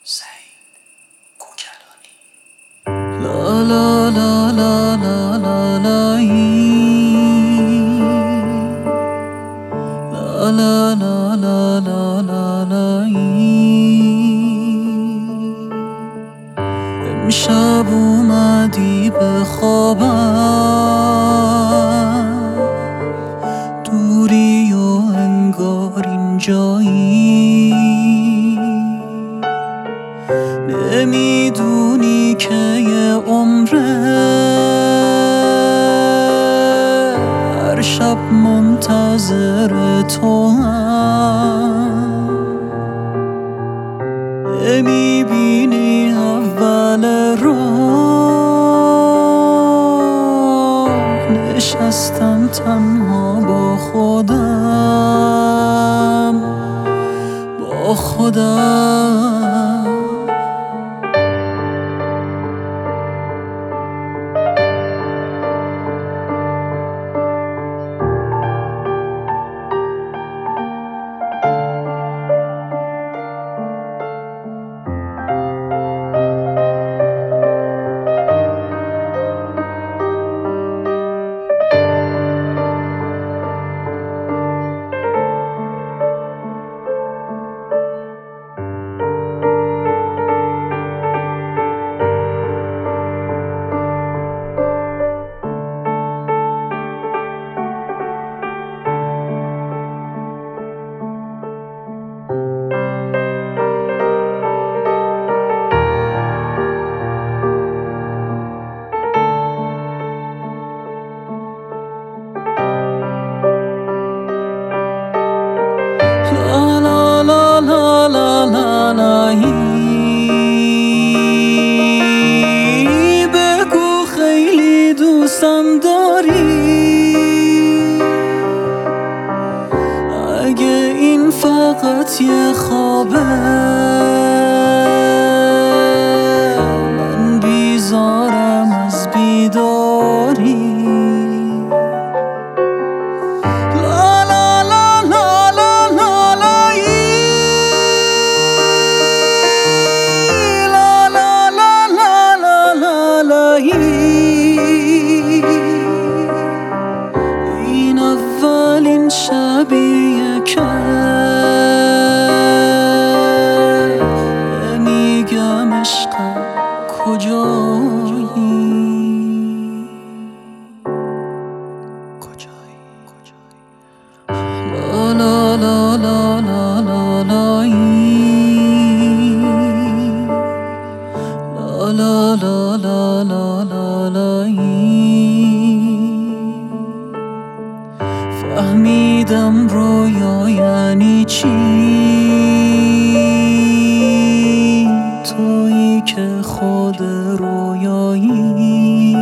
سعید کوکلانی. لا لا لا لا لا لا لا لا لا لا لا لا امشب اومدی به خوابم، دوری و انگار اینجایی، نمیدونی که یه عمره هر شب منتظر تو هم، نمیبینی اول راه نشستم تنها با خودم. بگو خیلی دوستم داری، اگه این فقط یه خوابه من بیزارم از بیداری. این اولین شبیه که میگم عشقم کجایی. لا لا لا لا لا لا لا لا لا لا لا لا لا فهمیدم رویا یعنی چی، تویی که خود رویایی.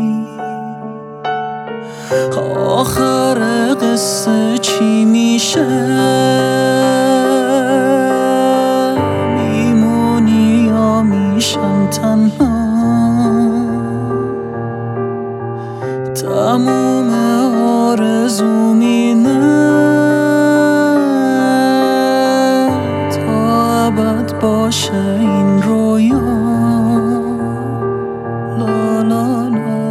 آخر قصه چی میشه، میمونی یا میشم تنها، تموم آرزوم اینه تا ابد باشه این رویا. لا لا لا